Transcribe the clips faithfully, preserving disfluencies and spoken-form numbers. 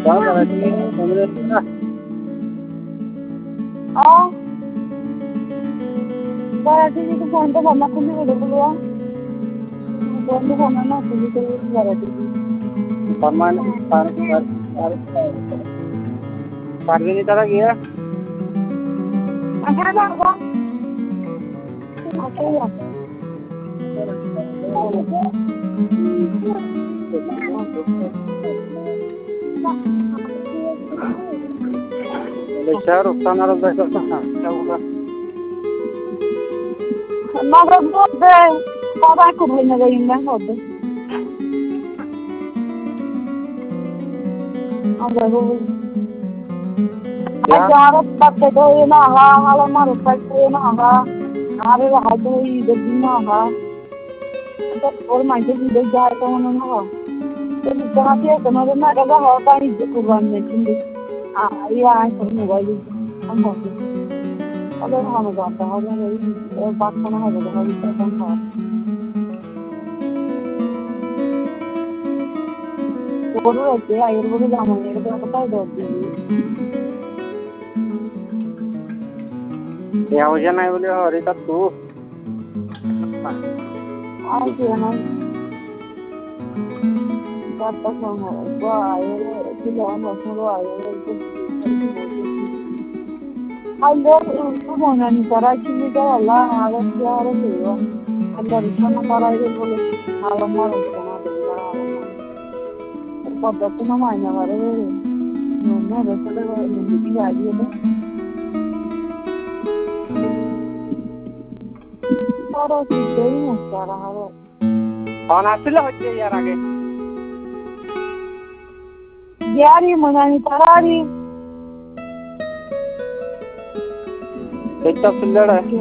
Oh, Marathi जी तो phone तो करना खुली वीडियो बोलवा फोन तो करना ना खुली तो मराठी जी परमान पर पर परवीन तरह गया अच्छा लगा अच्छा यार शहर उसका नारा बैठा था क्या होगा मगर बहुत पता कुछ नहीं लगा इनमें बहुत अब देखो अचार पत्ते तो ये ना हा हाल मारो पत्ते ना हा आरे रहा तो इधर भी ना हा तो और माइंड से इधर जा तो उन्होंने हा तो जहाँ पे तुम्हारे ना लगा होता ही कुर्बान में चिंदी आ ये आए तो मोबाइल हम होते अब हम जाता है ये बात करना है तो हम इतना था वो रहते हैं आयुर्वेद जामुन ये तो पता है दो या मुझे नहीं बोले अरे तब तू आज ये ना बात तो सुन वो आये कि लोग उसमें वो आये तो अल्लाह उसको बोलना नहीं करा कि मुझे अल्लाह आगे क्या आ रही है अल्लाह रिश्ता करा ये बोले आलम मार उसको ना दे करा आलम पता तो ना मायने वाले मैं रसले मुझे आ गई है और उस देरी में क्या रहा है कौन आसिल होती यार आगे यारी मनानी तरारी कितना सुंदर है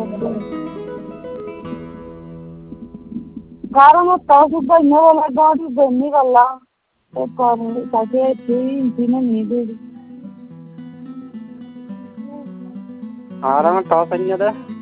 कारण तो सुबह ने वाला गाड़ी बनने वाला तो कौन ताकि तीन तीन नहीं दे आराम टॉस नहीं है